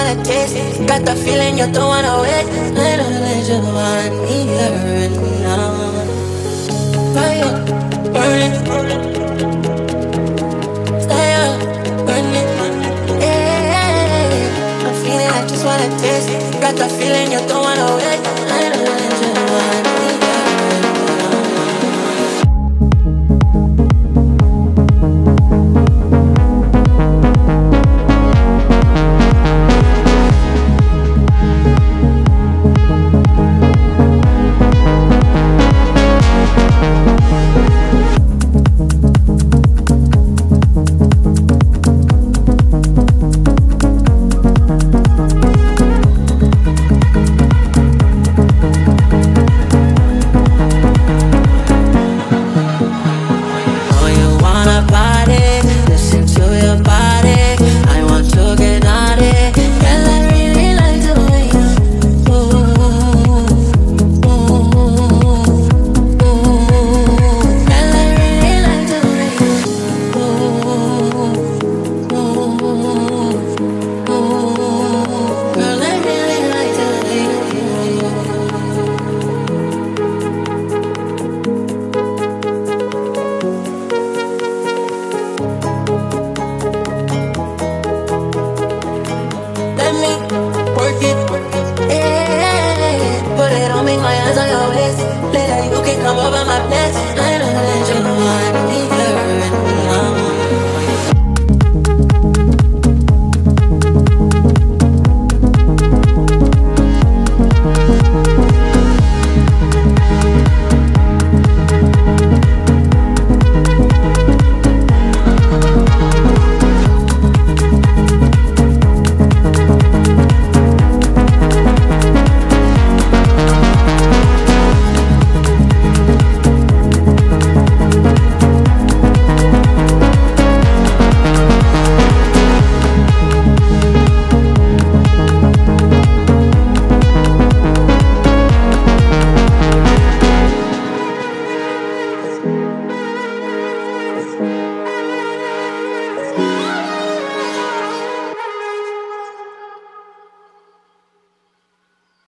wanna taste it. Got the feeling you don't wanna wait. I know that you want me here now. Fire, burning, fire, burning. Yeah, I'm feeling I just wanna taste it. Got the feeling you don't wanna wait.